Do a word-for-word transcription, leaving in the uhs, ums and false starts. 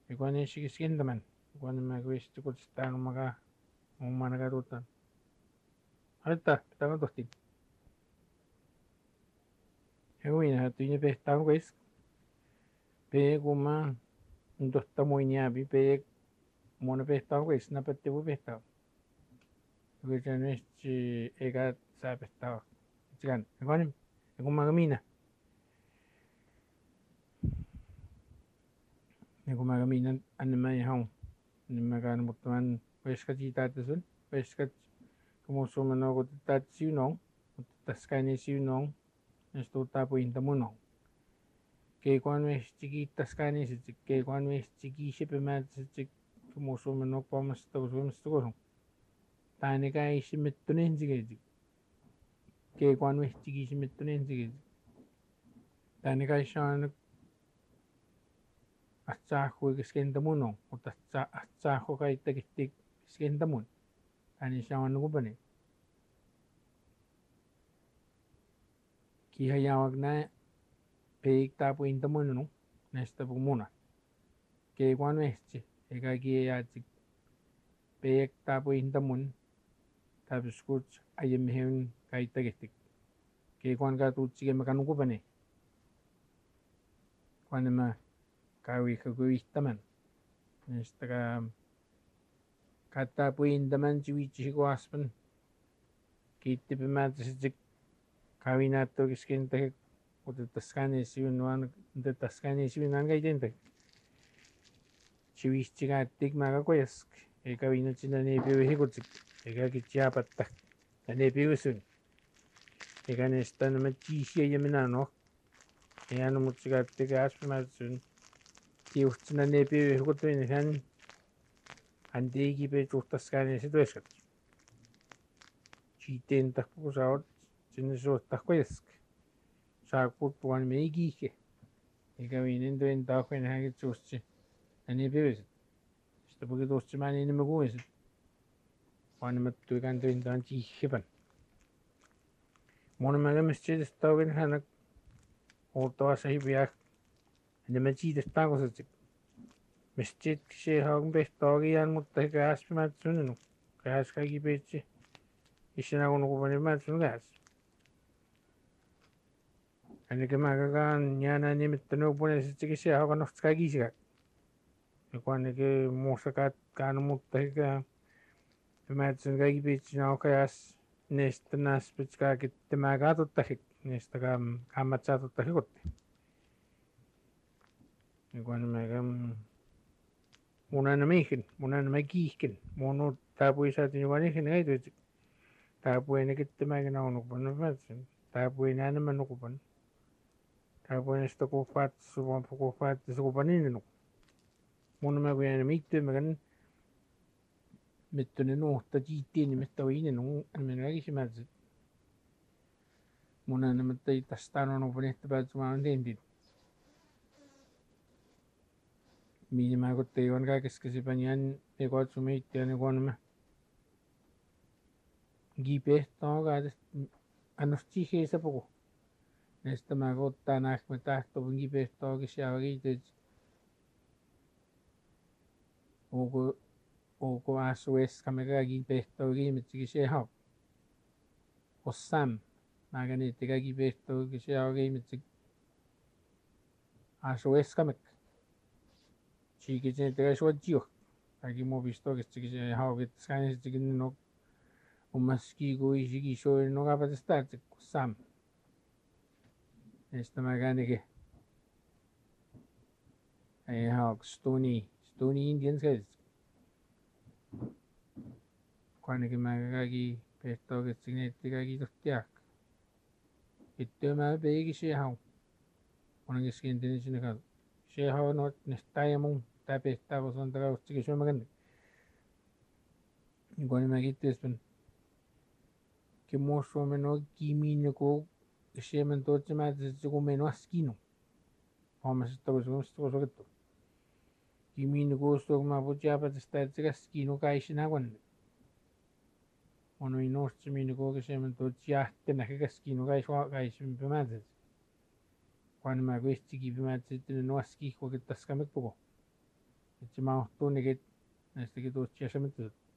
Igual siendo man, igual me gusta que está no maga, un managarutan. Alta, estaba dostin. Ewina, tu ni pesta guys. Pe guma, dosta moinya bi pe mona pesta guys, na pette bu pesta. Guys no es ega sa pesta. Chigan, igual, guma gamina. Guma gamina anima yaung. Anima kan mutuan guys ka cita tusun. Guys ka como sumano ko tat siunong. Taskani siunong. Esto tapo intamuno. Que cuando es chiquitas canis, que cuando es chiquishe pemat, como sumano pomas to sum storo. Tane ka is mettunen zige. Que cuando es chiquishe mettunen zige. Tane ka shan atsaho que skentamuno. O tatsa atsaho ka itakistik skentamun. Tane shan no bane. Ki hayawag na peik tapo intamuno no. Nesta pumuna. Que cuando es ega ki ya peik tapo intamun. Tapos kuts ayam heun kaita gestik. Que kuan ka tutsi ke makan ko bane. Kuan ma kawi ka kuwi taman. Nesta ka kata puin taman chiwi chi ko aspan. Kiti pe mat sik kawi na to kiskin te ko te taskane si unwan te taskane si unwan ga idente. Chiwi chi ga tik ma ga koyask. E kawi na chinane pe he ko tsik. E ga ki chia patta. Ane pe usun. Ega nesta nama chiisi ayamina no. Ega no mutsigatte ka asmatsun. Ki uhtsina nepi hukutu in han. Andi ki pe chuhtaskane se tueskat. Chiiten takpu saot. Sinne suottakkoyask. Saakut puan meigike. Ega viinen tuen taakuen hangit suustsi. Ane pe usit. Sitä puki tuustsi mani nimme kuvisit. Vaanimattu ikan tuen taan chiihipan. Mona maga meschides taugen hanak otoa sahi biak ane machides tagosat meschid kishe hagen behtogi yan mutta gas matsunnu gas kagi bechi ishina gono kubani matsun gas ane ke maga gan nyana ni mitno pune sichi kishe hagen kagi siga ikuane ke mosakat kan mutta ga matsun kagi bechi na gas nesta nas pitska kitte maga tottahik nesta kam kamatsa tottahikotte igual megam una namihin una namagihin mono tapu isa tinuanihin ay tu tapu ene kitte magina unukupan namatsin tapu ene ana manukupan tapu ene sto kufat suwan kufat sukupanin nuk mono magina mitte magan mittune nuhta jiittiini mittawini nu anmenagisimatsit mona namattai tastano nupanihta patsumaan tendin minimal ko teiwan ka kasi panyan e ko sumit yan ko naman gipe to ka anos chihe sa poko nesta magot tanak mata to gipe to kasi awagi te ogo ogo aswes kamera gipe to gi mitsi kasi ha osam magani te ka gipe to kasi awagi mitsi aswes kamek Chiki te so jiyo. Aquí hemos visto que este que se ha que scan este que no un maski go y sigi show no ga para estar sam. Esta magane que eh ha stony stony indians que cuando que magagi pesto que significa aquí tostiak. Este ma be que se ha. Cuando que skin tiene sin ka. Se ha no nestayamon tapi estaba son trago que yo magane. Igual me quité es que mozo menos kimino ko que me entonces más de como menos asquino vamos esto pues vamos esto sobre todo kimino ko sto ma pucha para estar de asquino kai shinawan ono ino kimino ko que me entonces ya te na que asquino kai shwa kai shim más cuando me gusta que me hace no asqui ko que tasca me poco Itzimaohtonikit este kitochiaxamitl